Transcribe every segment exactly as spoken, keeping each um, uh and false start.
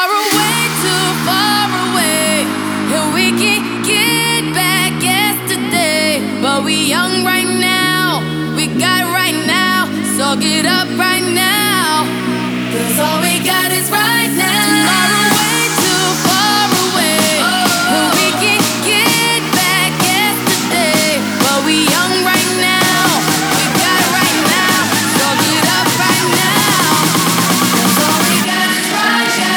Tomorrow way too far away, and we can get back yesterday. But we young right now, we got right now, so get up right now, 'cause all we got is right now. Tomorrow way too far away, and we can get back yesterday. But we young right now, we got right now, so get up right now, 'cause all we got is right now.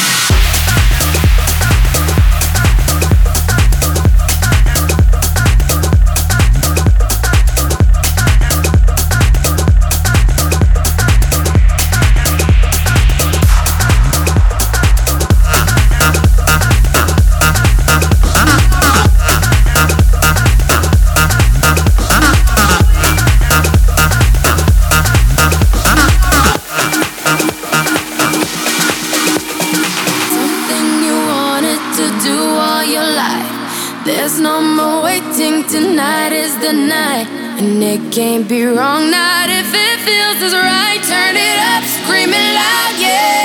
There's no more waiting, tonight is the night. And it can't be wrong, not if it feels as right. Turn it up, scream it loud, yeah.